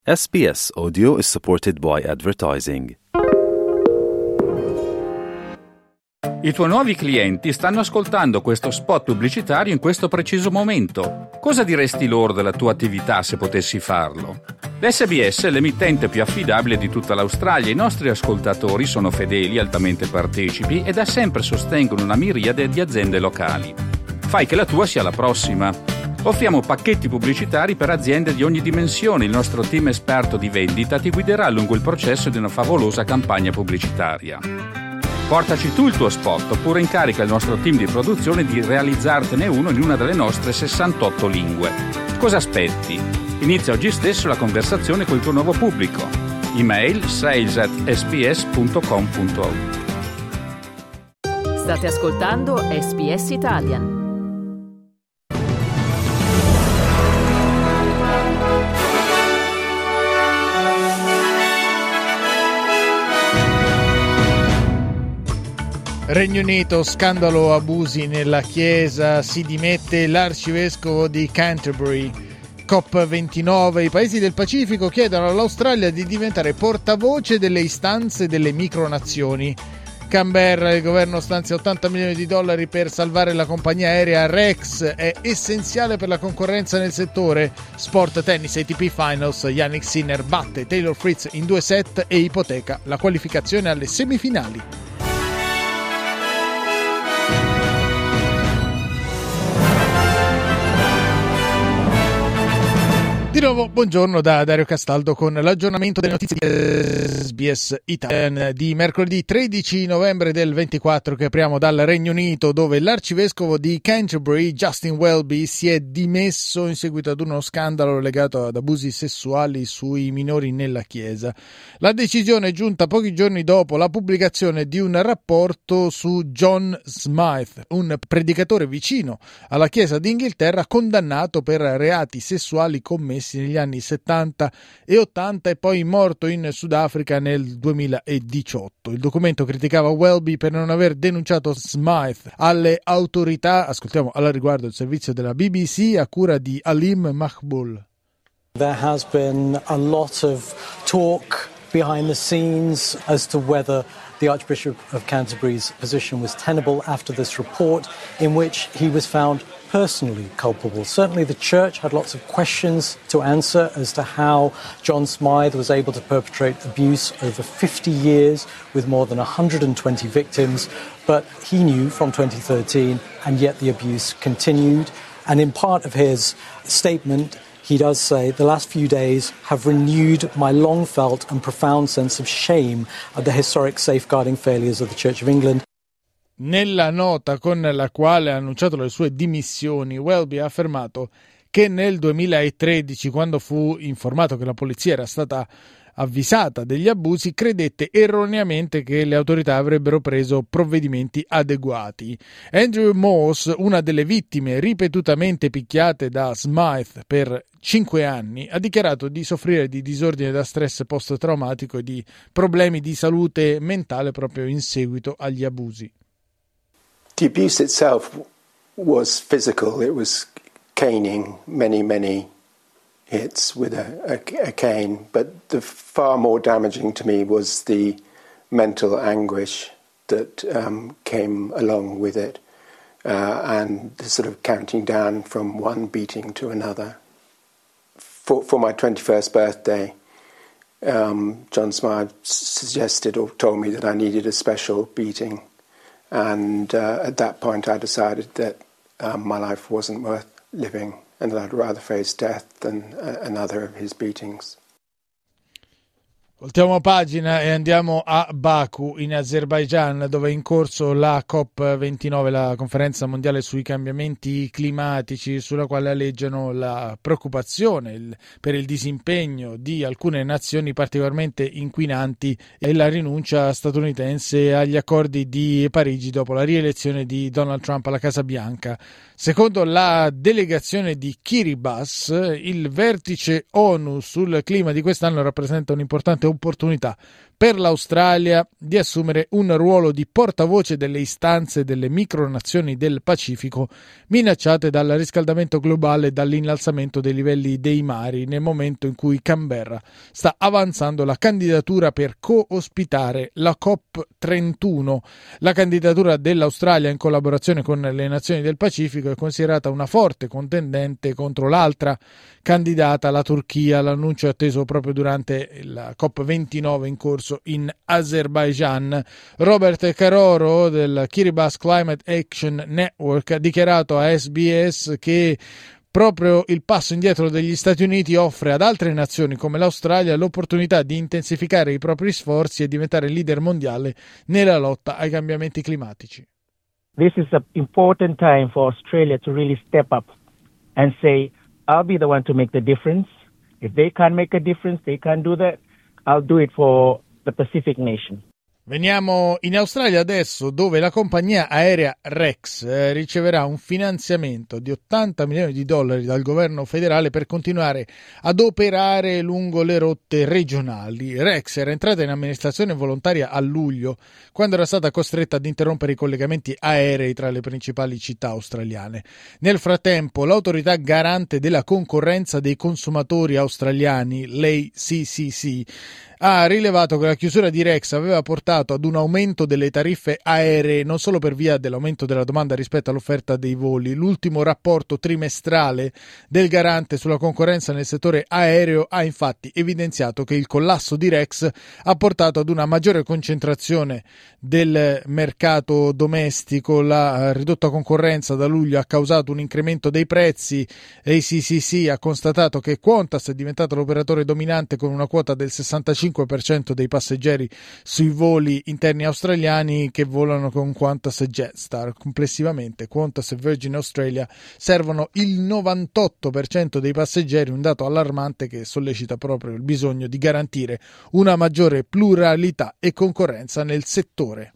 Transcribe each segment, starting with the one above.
SBS Audio is supported by advertising. I tuoi nuovi clienti stanno ascoltando questo spot pubblicitario in questo preciso momento. Cosa diresti loro della tua attività se potessi farlo? L'SBS è l'emittente più affidabile di tutta l'Australia. I nostri ascoltatori sono fedeli, altamente partecipi e da sempre sostengono una miriade di aziende locali. Fai che la tua sia la prossima. Offriamo pacchetti pubblicitari per aziende di ogni dimensione. Il nostro team esperto di vendita ti guiderà lungo il processo di una favolosa campagna pubblicitaria. Portaci tu il tuo spot oppure incarica il nostro team di produzione di realizzartene uno in una delle nostre 68 lingue. Cosa aspetti? Inizia oggi stesso la conversazione col tuo nuovo pubblico. Email sales@sbs.com.au. State ascoltando SBS Italian. Regno Unito, scandalo abusi nella Chiesa, si dimette l'arcivescovo di Canterbury. COP29, i paesi del Pacifico chiedono all'Australia di diventare portavoce delle istanze delle micronazioni. Canberra, il governo stanzia $80 milioni per salvare la compagnia aerea Rex, è essenziale per la concorrenza nel settore. Sport, tennis, ATP Finals, Jannik Sinner batte Taylor Fritz in 2 set e ipoteca la qualificazione alle semifinali. Di nuovo, buongiorno da Dario Castaldo con l'aggiornamento delle notizie di SBS Italian di mercoledì 13 novembre del 24 che apriamo dal Regno Unito, dove l'arcivescovo di Canterbury, Justin Welby, si è dimesso in seguito ad uno scandalo legato ad abusi sessuali sui minori nella Chiesa. La decisione è giunta pochi giorni dopo la pubblicazione di un rapporto su John Smythe, un predicatore vicino alla Chiesa d'Inghilterra condannato per reati sessuali commessi negli anni 70 e 80 e poi morto in Sudafrica nel 2018. Il documento criticava Welby per non aver denunciato Smythe alle autorità. Ascoltiamo al riguardo il servizio della BBC a cura di Alim Mahboul. There has been a lot of talk behind the scenes as to whether the Archbishop of Canterbury's position was tenable after this report, in which he was found personally culpable. Certainly the Church had lots of questions to answer as to how John Smythe was able to perpetrate abuse over 50 years with more than 120 victims, but he knew from 2013, and yet the abuse continued. And in part of his statement, he does say, "The last few days have renewed my long-felt and profound sense of shame at the historic safeguarding failures of the Church of England." Nella nota con la quale ha annunciato le sue dimissioni, Welby ha affermato che nel 2013, quando fu informato che la polizia era stata avvisata degli abusi, credette erroneamente che le autorità avrebbero preso provvedimenti adeguati. Andrew Morse, una delle vittime ripetutamente picchiate da Smythe per 5 anni, ha dichiarato di soffrire di disordine da stress post-traumatico e di problemi di salute mentale proprio in seguito agli abusi. The abuse itself was physical. It was caning, many hits with a cane. But the far more damaging to me was the mental anguish that came along with it, and the sort of counting down from one beating to another. For my 21st birthday, John Smythe suggested or told me that I needed a special beating. And at that point I decided that my life wasn't worth living and that I'd rather face death than another of his beatings. Voltiamo pagina e andiamo a Baku, in Azerbaigian, dove è in corso la COP29, la conferenza mondiale sui cambiamenti climatici, sulla quale alleggiano la preoccupazione per il disimpegno di alcune nazioni particolarmente inquinanti e la rinuncia statunitense agli accordi di Parigi dopo la rielezione di Donald Trump alla Casa Bianca. Secondo la delegazione di Kiribati, il vertice ONU sul clima di quest'anno rappresenta un'importante opportunità per l'Australia di assumere un ruolo di portavoce delle istanze delle micronazioni del Pacifico minacciate dal riscaldamento globale e dall'innalzamento dei livelli dei mari, nel momento in cui Canberra sta avanzando la candidatura per co-ospitare la COP31. La candidatura dell'Australia in collaborazione con le nazioni del Pacifico è considerata una forte contendente contro l'altra candidata, la Turchia. L'annuncio è atteso proprio durante la COP29 in corso in Azerbaijan. Robert Caroro del Kiribati Climate Action Network ha dichiarato a SBS che proprio il passo indietro degli Stati Uniti offre ad altre nazioni come l'Australia l'opportunità di intensificare i propri sforzi e diventare leader mondiale nella lotta ai cambiamenti climatici. This is an important time for Australia to really step up and say, I'll be the one to make the difference. If they can't make a difference, they can't do that. I'll do it for the Pacific nation. Veniamo in Australia adesso, dove la compagnia aerea Rex riceverà un finanziamento di $80 milioni dal governo federale per continuare ad operare lungo le rotte regionali. Rex era entrata in amministrazione volontaria a luglio, quando era stata costretta ad interrompere i collegamenti aerei tra le principali città australiane. Nel frattempo, l'autorità garante della concorrenza dei consumatori australiani, l'ACCC, ha rilevato che la chiusura di Rex aveva portato ad un aumento delle tariffe aeree non solo per via dell'aumento della domanda rispetto all'offerta dei voli. L'ultimo rapporto trimestrale del garante sulla concorrenza nel settore aereo ha infatti evidenziato che il collasso di Rex ha portato ad una maggiore concentrazione del mercato domestico. La ridotta concorrenza da luglio ha causato un incremento dei prezzi. ACCC ha constatato che Qantas è diventato l'operatore dominante con una quota del 65% dei passeggeri sui voli interni australiani che volano con Qantas e Jetstar. Complessivamente Qantas e Virgin Australia servono il 98% dei passeggeri, un dato allarmante che sollecita proprio il bisogno di garantire una maggiore pluralità e concorrenza nel settore.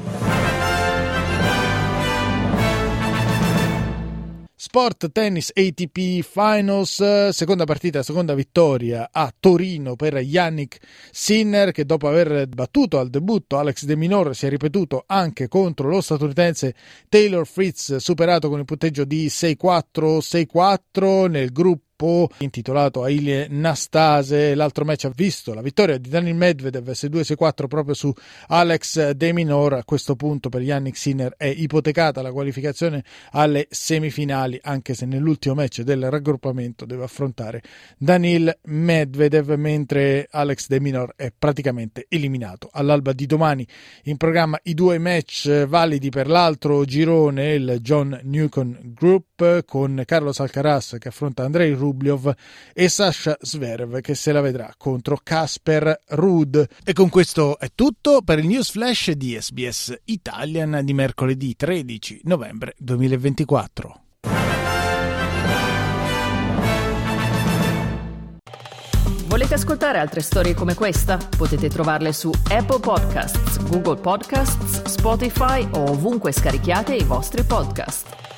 Sport tennis ATP Finals, seconda partita, seconda vittoria a Torino per Jannik Sinner, che dopo aver battuto al debutto Alex de Minaur si è ripetuto anche contro lo statunitense Taylor Fritz, superato con il punteggio di 6-4, 6-4 nel gruppo intitolato a Ilie Nastase. L'altro match ha visto la vittoria di Daniil Medvedev 6-2-6-4 proprio su Alex de Minaur. A questo punto per Jannik Sinner è ipotecata la qualificazione alle semifinali, anche se nell'ultimo match del raggruppamento deve affrontare Daniil Medvedev, mentre Alex de Minaur è praticamente eliminato. All'alba di domani in programma i due match validi per l'altro girone, il John Newcomb Group con Carlos Alcaraz che affronta Andrei Rublev e Sasha Zverev che se la vedrà contro Casper Ruud. E con questo è tutto per il News Flash di SBS Italian di mercoledì 13 novembre 2024. Volete ascoltare altre storie come questa? Potete trovarle su Apple Podcasts, Google Podcasts, Spotify o ovunque scarichiate i vostri podcast.